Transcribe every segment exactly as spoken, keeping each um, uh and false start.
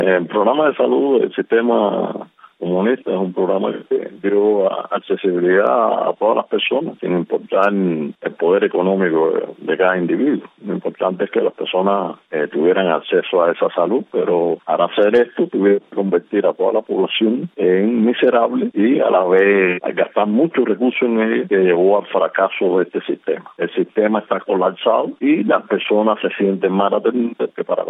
El programa de salud del sistema comunista es un programa que dio accesibilidad a todas las personas, sin importar el poder económico de, de cada individuo. Lo importante es que las personas eh, tuvieran acceso a esa salud, pero al hacer esto tuvieron que convertir a toda la población en miserable y a la vez gastar muchos recursos en ella, que llevó al fracaso de este sistema. El sistema está colapsado y las personas se sienten mal atendidas, que para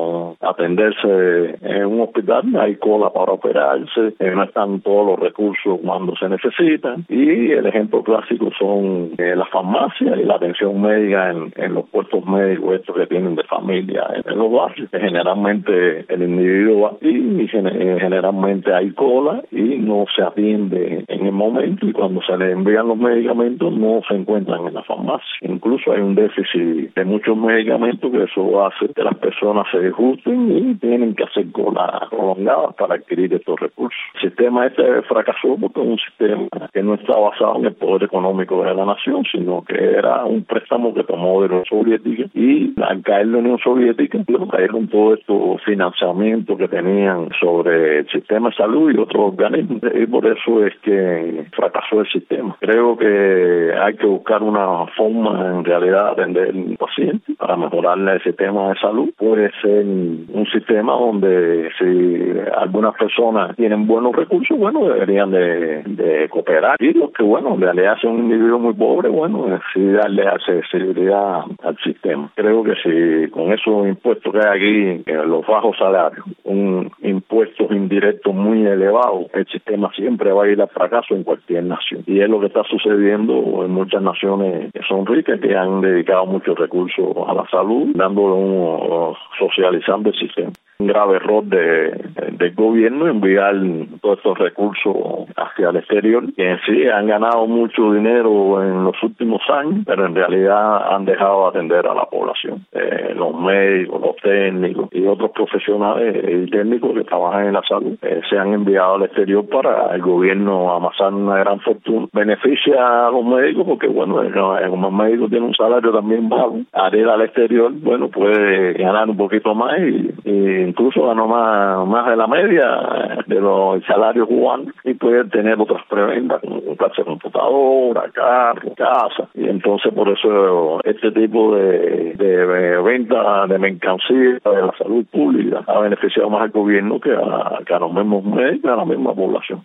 atenderse en un hospital hay cola para operarse, eh, no están todos los recursos cuando se necesitan, y el ejemplo clásico son eh, las farmacias y la atención médica en, en los puestos médicos estos que tienen de familia en, en los barrios, que generalmente el individuo va y generalmente hay cola y no se atiende en el momento, y cuando se le envían los medicamentos no se encuentran en la farmacia. Incluso hay un déficit de muchos medicamentos, que eso hace que las personas se disgusten y tienen que hacer cola prolongadas para adquirir estos recursos. El sistema este fracasó porque es un sistema que no está basado en el poder económico de la nación, sino que era un préstamo que tomó de la Unión Soviética, y al caer la Unión Soviética cayeron todo estos financiamientos que tenían sobre el sistema de salud y otros organismos, y por eso es que fracasó el sistema. Creo que hay que buscar una forma en realidad de atender al paciente para mejorarle el sistema de salud. Puede ser un sistema donde si algunas personas tienen buenos recursos, bueno, deberían de, de cooperar, y los que, bueno, le realidad son un individuo muy pobre, bueno, sí darle accesibilidad al sistema. Creo que si con esos impuestos que hay aquí, eh, los bajos salarios, un impuestos indirectos muy elevados, el sistema siempre va a ir al fracaso en cualquier nación. Y es lo que está sucediendo en muchas naciones que son ricas, que han dedicado muchos recursos a la salud, dándole un, socializando el sistema. Un grave error de, de, del gobierno enviar todos estos recursos hacia el exterior, que en sí han ganado mucho dinero en los últimos años, pero en realidad han dejado de atender a la población. Eh, los médicos, los técnicos y otros profesionales y técnicos que trabajan en la salud eh, se han enviado al exterior para el gobierno amasar una gran fortuna. Beneficia a los médicos porque, bueno, como el médico tiene un salario también bajo, al ir al exterior, bueno, puede ganar un poquito más y, y incluso ganó más, más de la media de los salarios cubanos, y puede tener otras prebendas como comprarse computadora, carro, casa, y entonces por eso este tipo de, de venta de mercancía de la salud pública ha beneficiado más al gobierno que a, que a los mismos médicos, a la misma población.